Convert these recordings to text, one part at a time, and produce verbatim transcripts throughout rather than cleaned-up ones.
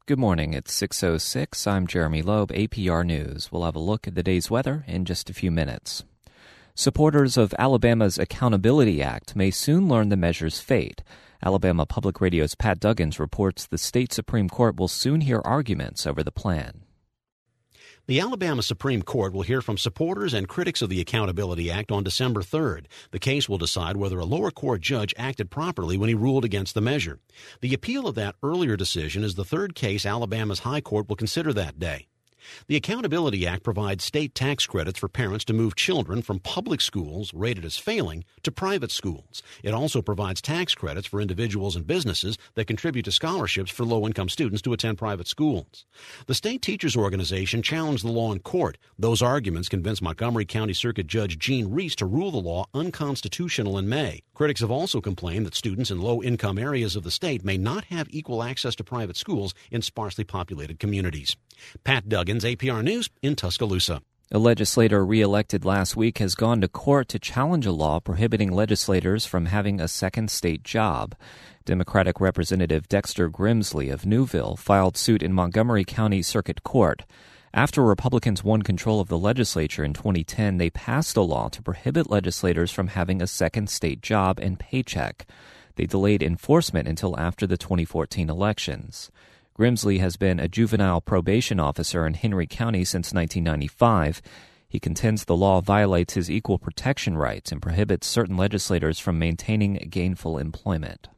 Good morning. It's six oh six. I'm Jeremy Loeb, A P R News. We'll have a look at the day's weather in just a few minutes. Supporters of Alabama's Accountability Act may soon learn the measure's fate. Alabama Public Radio's Pat Duggins reports the state Supreme Court will soon hear arguments over the plan. The Alabama Supreme Court will hear from supporters and critics of the Accountability Act on December third. The case will decide whether a lower court judge acted properly when he ruled against the measure. The appeal of that earlier decision is the third case Alabama's high court will consider that day. The Accountability Act provides state tax credits for parents to move children from public schools rated as failing to private schools. It also provides tax credits for individuals and businesses that contribute to scholarships for low-income students to attend private schools. The state teachers organization challenged the law in court. Those arguments convinced Montgomery County Circuit Judge Gene Reese to rule the law unconstitutional in May. Critics have also complained that students in low-income areas of the state may not have equal access to private schools in sparsely populated communities. Pat Duggins, A P R News, in Tuscaloosa. A legislator re-elected last week has gone to court to challenge a law prohibiting legislators from having a second state job. Democratic Representative Dexter Grimsley of Newville filed suit in Montgomery County Circuit Court. After Republicans won control of the legislature in twenty ten, they passed a law to prohibit legislators from having a second state job and paycheck. They delayed enforcement until after the twenty fourteen elections. Grimsley has been a juvenile probation officer in Henry County since nineteen ninety-five. He contends the law violates his equal protection rights and prohibits certain legislators from maintaining gainful employment.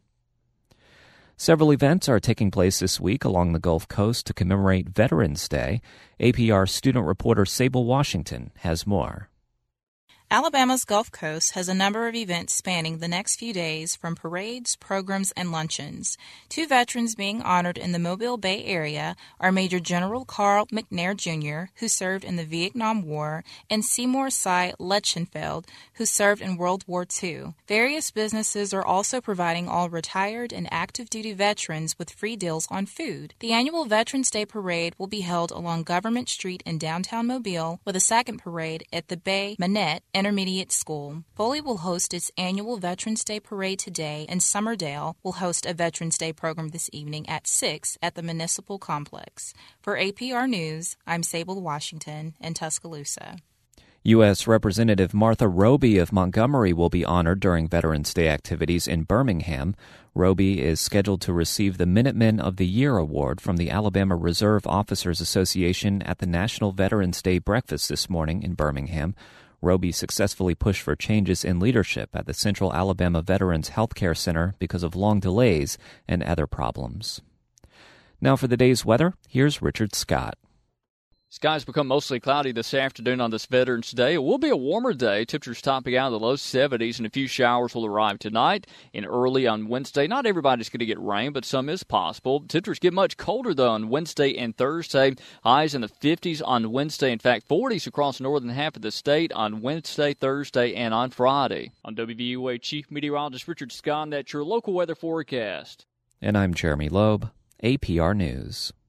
Several events are taking place this week along the Gulf Coast to commemorate Veterans Day. A P R student reporter Sable Washington has more. Alabama's Gulf Coast has a number of events spanning the next few days, from parades, programs, and luncheons. Two veterans being honored in the Mobile Bay area are Major General Carl McNair, Junior, who served in the Vietnam War, and Seymour Cy Lechenfeld, who served in World War Two. Various businesses are also providing all retired and active-duty veterans with free deals on food. The annual Veterans Day Parade will be held along Government Street in downtown Mobile, with a second parade at the Bay Minette Intermediate School. Foley will host its annual Veterans Day Parade today, and Summerdale will host a Veterans Day program this evening at six at the Municipal Complex. For A P R News, I'm Sable Washington in Tuscaloosa. U S. Representative Martha Roby of Montgomery will be honored during Veterans Day activities in Birmingham. Roby is scheduled to receive the Minutemen of the Year award from the Alabama Reserve Officers Association at the National Veterans Day breakfast this morning in Birmingham. Roby successfully pushed for changes in leadership at the Central Alabama Veterans Health Care Center because of long delays and other problems. Now for the day's weather, here's Richard Scott. Skies become mostly cloudy this afternoon on this Veterans Day. It will be a warmer day. Temperatures topping out in the low seventies, and a few showers will arrive tonight and early on Wednesday. Not everybody's going to get rain, but some is possible. Temperatures get much colder, though, on Wednesday and Thursday. Highs in the fifties on Wednesday. In fact, forties across the northern half of the state on Wednesday, Thursday, and on Friday. On W V U A Chief Meteorologist Richard Scott, that's your local weather forecast. And I'm Jeremy Loeb, A P R News.